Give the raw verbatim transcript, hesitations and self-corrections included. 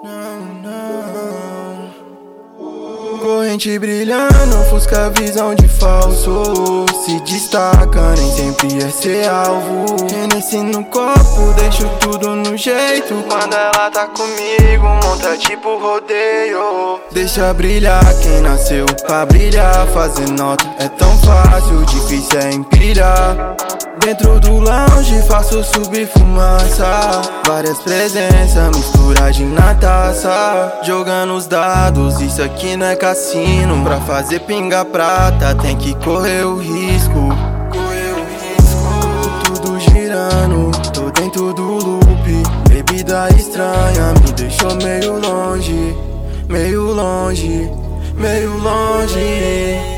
Não, não. Corrente brilhando, ofusca visão de falso. Se destaca, nem sempre é ser alvo. Hennessy no copo, deixo tudo no jeito. Quando ela tá comigo, monta tipo rodeio. Deixa brilhar quem nasceu pra brilhar. Fazer nota é tão fácil, difícil é empilhar. Dentro do lounge faço subir fumaça. Várias presenças, misturagem na taça. Jogando os dados, isso aqui não é cassino. Pra fazer pinga prata tem que correr o risco. Correr o risco. Tudo girando, tô dentro do loop. Bebida estranha me deixou meio longe. Meio longe, meio longe.